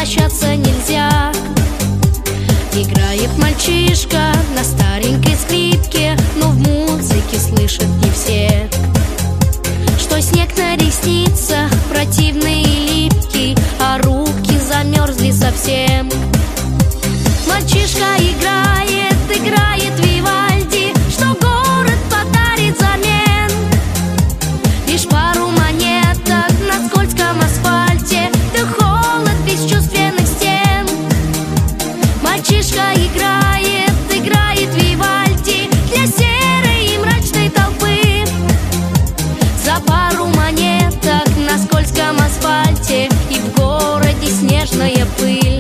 прощаться нельзя. Играет мальчишка на старенькой скрипке, но в музыке слышат не все, что снег на ресницах противный и липкий, а руки замерзли совсем. Мальчишка играет, играет Вивальди, что город подарит взамен. Лишь пару монеток на скользком асфальте, да холод бесчувственных стен. Мальчишка играет, играет Вивальди для серой и мрачной толпы. За пару монеток на скользком асфальте и в городе снежная пыль.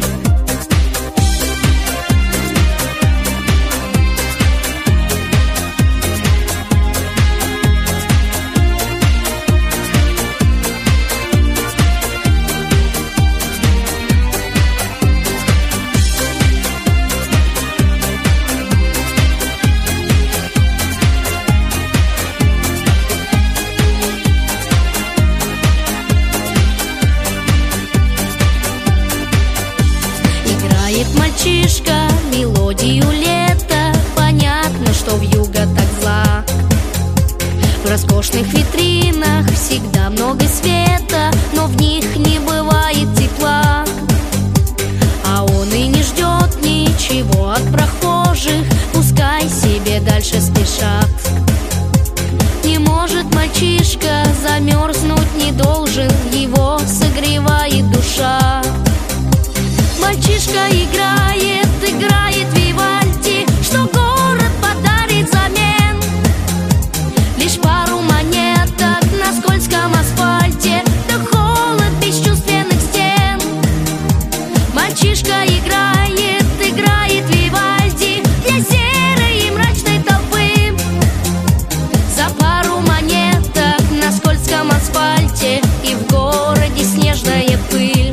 Мальчишка мелодию лета, понятно, что вьюга так зла. В роскошных витринах всегда много света, но в них не бывает тепла. А он и не ждет ничего от прохожих, пускай себе дальше спешат. Не может мальчишка замерзнуть, не должен, его согревает душа. Мальчишка играет, играет Вивальди, что город подарит взамен. Лишь пару монеток на скользком асфальте, да холод бесчувственных стен. Мальчишка играет, играет Вивальди для серой и мрачной толпы. За пару монеток на скользком асфальте и в городе снежная пыль.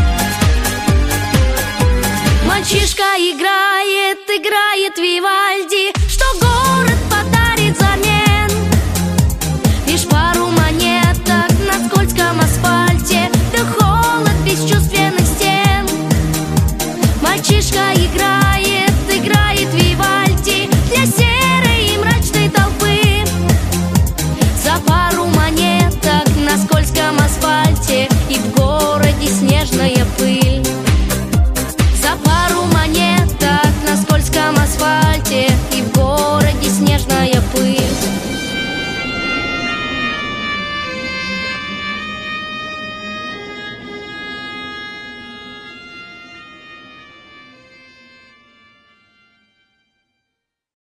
Мальчишка играет, играет Вивальди